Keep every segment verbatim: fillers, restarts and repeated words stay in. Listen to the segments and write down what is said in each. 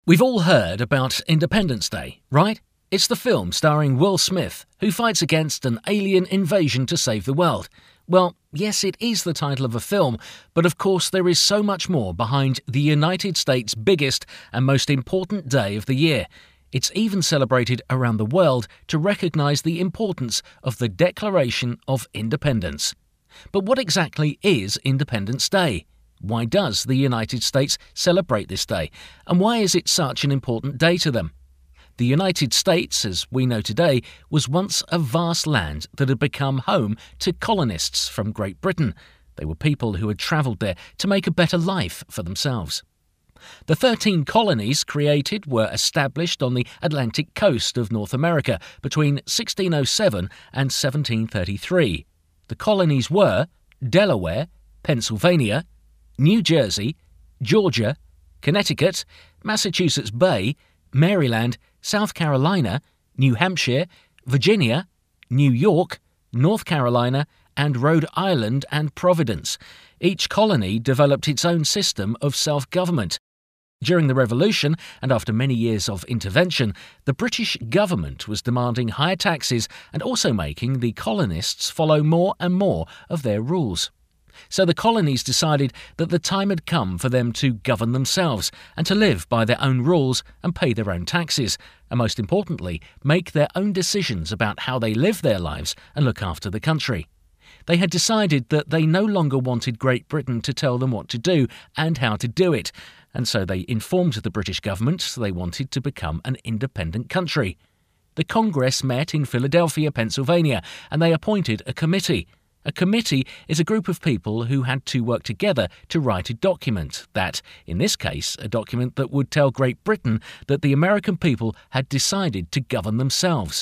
We've all heard about Independence Day, right? It's the film starring Will Smith, who fights against an alien invasion to save the world. Well, yes, it is the title of a film, but of course there is so much more behind the United States' biggest and most important day of the year. It's even celebrated around the world to recognise the importance of the Declaration of Independence. But what exactly is Independence Day? Why does the United States celebrate this day? And why is it such an important day to them? The United States, as we know today, was once a vast land that had become home to colonists from Great Britain. They were people who had travelled there to make a better life for themselves. The thirteen colonies created were established on the Atlantic coast of North America between sixteen oh seven and seventeen thirty-three. The colonies were Delaware, Pennsylvania, New Jersey, Georgia, Connecticut, Massachusetts Bay, Maryland, South Carolina, New Hampshire, Virginia, New York, North Carolina, and Rhode Island and Providence. Each colony developed its own system of self-government. During the Revolution, and after many years of intervention, the British government was demanding higher taxes and also making the colonists follow more and more of their rules. So the colonies decided that the time had come for them to govern themselves and to live by their own rules and pay their own taxes, and most importantly, make their own decisions about how they live their lives and look after the country. They had decided that they no longer wanted Great Britain to tell them what to do and how to do it, and so they informed the British government they wanted to become an independent country. The Congress met in Philadelphia, Pennsylvania, and they appointed a committee. A committee is a group of people who had to work together to write a document that, in this case, a document that would tell Great Britain that the American people had decided to govern themselves.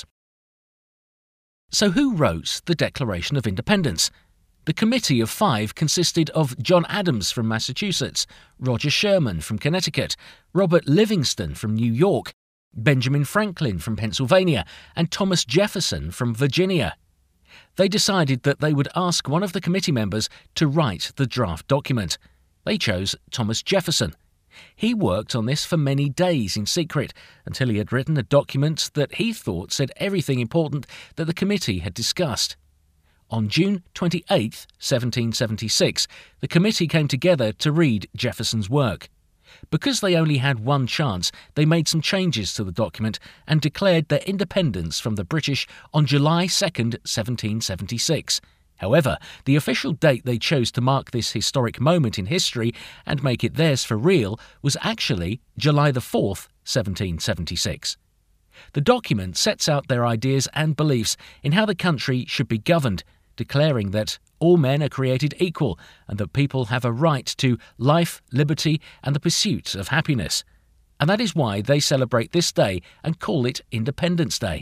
So who wrote the Declaration of Independence? The committee of five consisted of John Adams from Massachusetts, Roger Sherman from Connecticut, Robert Livingston from New York, Benjamin Franklin from Pennsylvania, and Thomas Jefferson from Virginia. They decided that they would ask one of the committee members to write the draft document. They chose Thomas Jefferson. He worked on this for many days in secret until he had written a document that he thought said everything important that the committee had discussed. On June twenty-eighth, seventeen seventy-six, the committee came together to read Jefferson's work. Because they only had one chance, they made some changes to the document and declared their independence from the British on July second, seventeen seventy-six. However, the official date they chose to mark this historic moment in history and make it theirs for real was actually July the fourth, seventeen seventy-six. The document sets out their ideas and beliefs in how the country should be governed, declaring that all men are created equal and that people have a right to life, liberty, and the pursuit of happiness. And that is why they celebrate this day and call it Independence Day.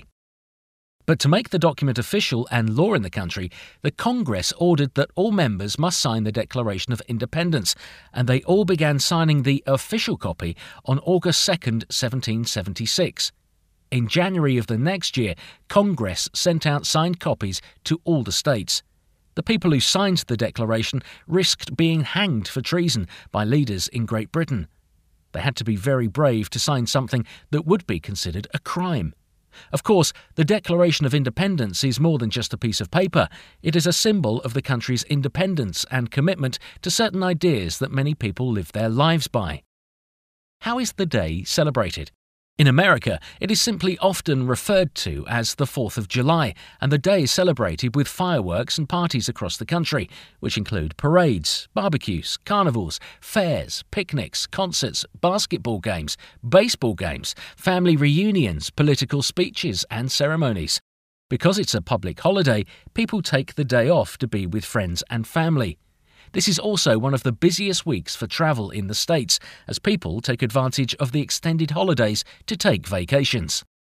But to make the document official and law in the country, the Congress ordered that all members must sign the Declaration of Independence, and they all began signing the official copy on August second, seventeen seventy-six. In January of the next year, Congress sent out signed copies to all the states. The people who signed the declaration risked being hanged for treason by leaders in Great Britain. They had to be very brave to sign something that would be considered a crime. Of course, the Declaration of Independence is more than just a piece of paper. It is a symbol of the country's independence and commitment to certain ideas that many people live their lives by. How is the day celebrated? In America, it is simply often referred to as the fourth of July, and the day is celebrated with fireworks and parties across the country, which include parades, barbecues, carnivals, fairs, picnics, concerts, basketball games, baseball games, family reunions, political speeches, and ceremonies. Because it's a public holiday, people take the day off to be with friends and family. This is also one of the busiest weeks for travel in the States, as people take advantage of the extended holidays to take vacations.